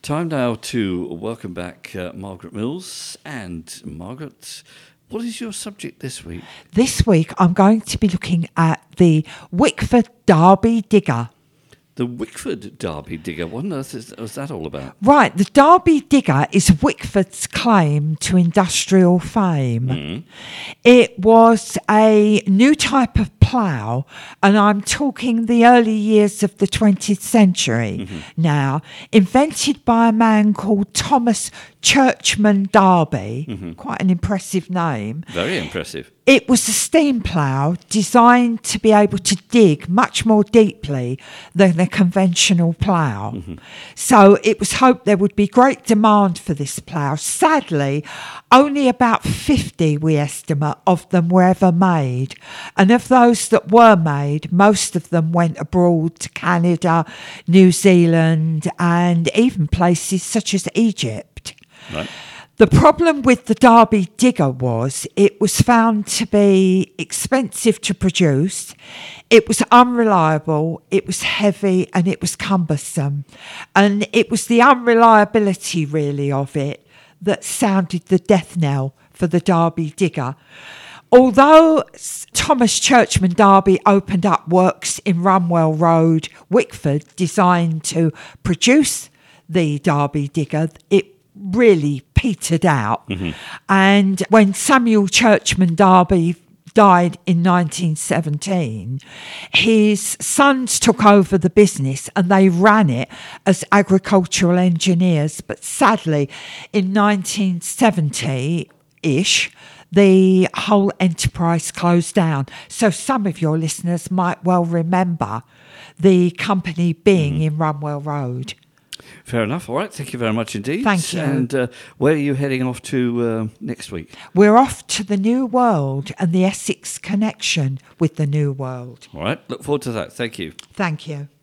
Time now to welcome back Margaret Mills. And Margaret, what is your subject this week? This week I'm going to be looking at the Wickford Derby Digger. The Wickford Derby Digger. What on earth was that all about? Right, the Derby Digger is Wickford's claim to industrial fame. It was a new type of plough, and I'm talking the early years of the 20th century now, invented by a man called Thomas Churchman Derby. Quite an impressive name. Very impressive. It was a steam plough designed to be able to dig much more deeply than a conventional plough. So it was hoped there would be great demand for this plough. Sadly, only about 50, we estimate, of them were ever made. And of those that were made, most of them went abroad to Canada, New Zealand, and even places such as Egypt. Right. The problem with the Derby Digger was it was found to be expensive to produce, it was unreliable, it was heavy and it was cumbersome. And it was the unreliability really of it that sounded the death knell for the Derby Digger. Although Thomas Churchman Derby opened up works in Runwell Road, Wickford, designed to produce the Derby Digger, it really petered out. And when Samuel Churchman Derby died in 1917, his sons took over the business and they ran it as agricultural engineers. But sadly, in 1970-ish, the whole enterprise closed down. So some of your listeners might well remember the company being in Runwell Road. Fair enough. All right. Thank you very much indeed. Thank you. And where are you heading off to next week? We're off to the New World and the Essex connection with the New World. All right. Look forward to that. Thank you. Thank you.